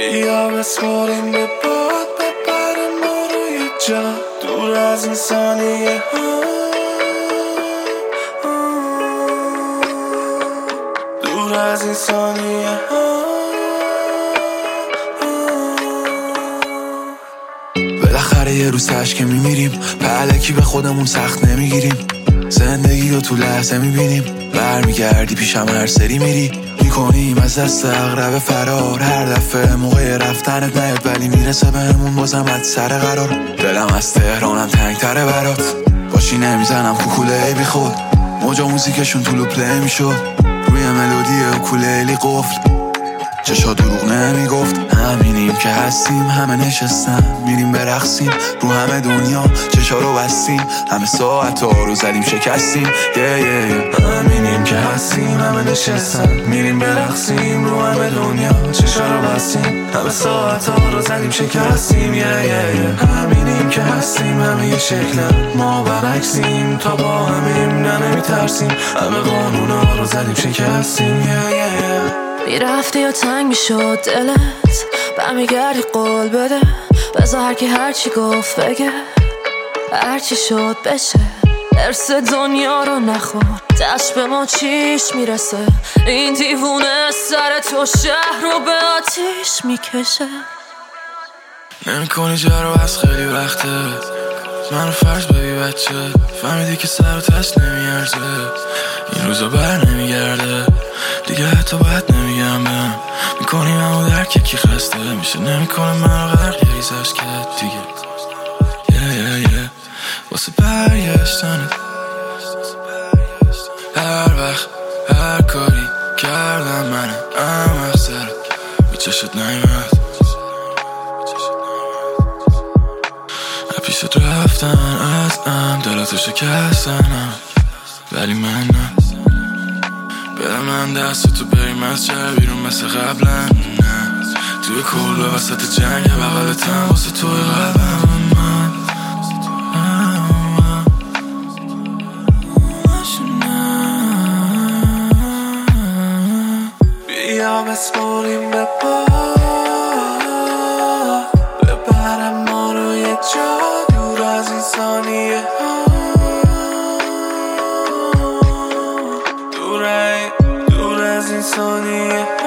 بیا بسپاریم به باد، ببره ما رو یه جا دور از این ثانیه ها، دور از این ثانیه ها. بالاخره یه روز تشکه میمیریم، پهلکی به خودمون سخت نمیگیریم، زندگی رو تو لحظه میبینیم، برمیگردی پیشم هر سری میری، میکنیم از دست اغرب فرار، هر دفعه موقع رفتنت نیاد ولی میرسه بهمون بازم از سر قرار. دلم از تهرانم تنگتره برات، باشی نمیزنم کوکوله ای بی خود، موجا موزیکشون طولو پلی میشد، روی ملودی اوکولیلی قفل، چشا دروغ نمیگفت. همینیم که هستیم، همه نشستن میریم برقصیم، رو همه دنیا چشا رو بستیم، همه ساعت ها رو زدیم شکستیم. همینیم که هستیم، همه نشستن میریم برقصیم، رو همه دنیا چشا رو بستیم، همه ساعت ها رو زدیم شکستیم. همینیم که هستیم، همه یه شکلن، ما برعکسیم، تا با همیم نه نمیترسیم، همه قانونا رو زدیم شکستیم. میرفتی یا تنگ میشد دلت، برمیگردی قول بده، بذار هرکی هرچی گفت بگه، هرچی شد بشه، ارس دنیا رو نخور، دست به ما چیش میرسه، این دیوونه سر تو شهر رو به آتیش میکشه. نمی کنی جارو از خیلی وقته، منو فرض ببی بچه، فهمیدی که سر و تش نمیارزه، این روزا بر نمیگرده دیگه، حتی باید نمیگم بهم، میکنی منو درک کی خسته میشه، نمیکنه منو غرق یه ریزش که دیگه واسه برگشتنت، هر وقت هر کاری کردم منم احمق سرت، به چشت نیمد پیشت رفتن ازم، دلاتو شکستنم ولی من نه، برم من دست تو بریم از شهر بیرون مثل قبلا، نه توی کل وسط جنگ بغلتم واسه توی قلبم من. بیا بسپاریم به پا، ببرم ما رو یه جا دور از این ثانیه ها، دور از این ثانیه